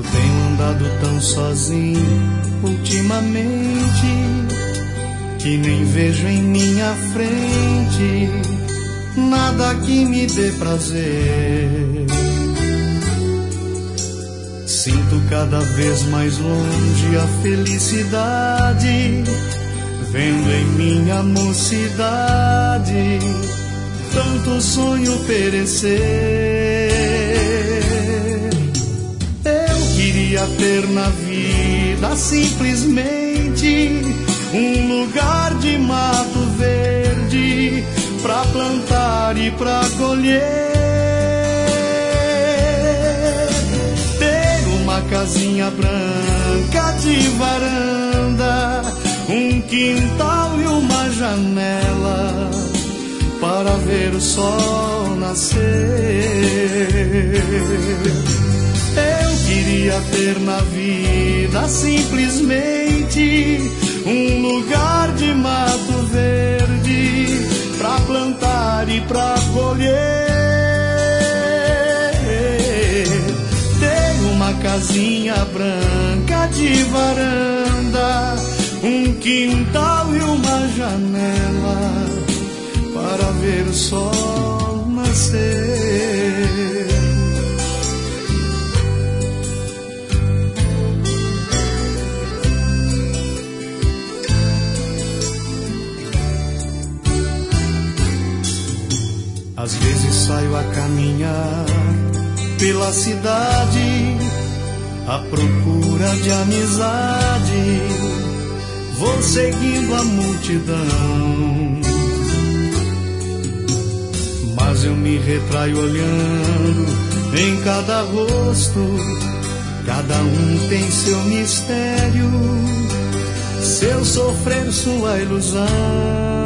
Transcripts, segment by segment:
Eu tenho andado tão sozinho ultimamente que nem vejo em minha frente nada que me dê prazer. Sinto cada vez mais longe a felicidade, vendo em minha mocidade tanto sonho perecer. Eu queria ter na vida simplesmente um lugar de mato verde pra plantar e pra colher, ter uma casinha branca de varanda, um quintal e uma janela para ver o sol nascer. Eu queria ter na vida simplesmente um lugar de mato verde pra plantar e pra colher, ter uma casinha branca de varanda, um quintal e uma janela para ver o sol nascer. Às vezes saio a caminhar pela cidade à procura de amizade, vou seguindo a multidão, mas eu me retraio olhando em cada rosto, cada um tem seu mistério, seu sofrer, sua ilusão.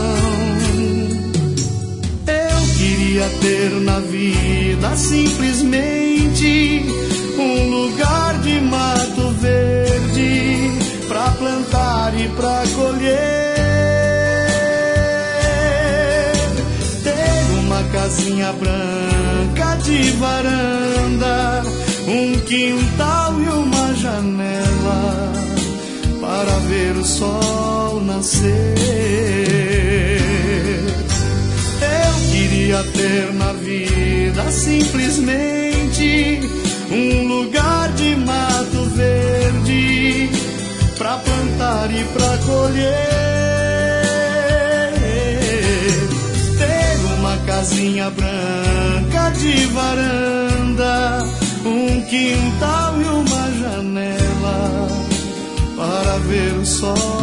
Queria ter na vida simplesmente um lugar de mato verde pra plantar e pra colher, ter uma casinha branca de varanda, um quintal e uma janela para ver o sol nascer. Queria ter na vida simplesmente um lugar de mato verde pra plantar e pra colher, ter uma casinha branca de varanda, um quintal e uma janela para ver o sol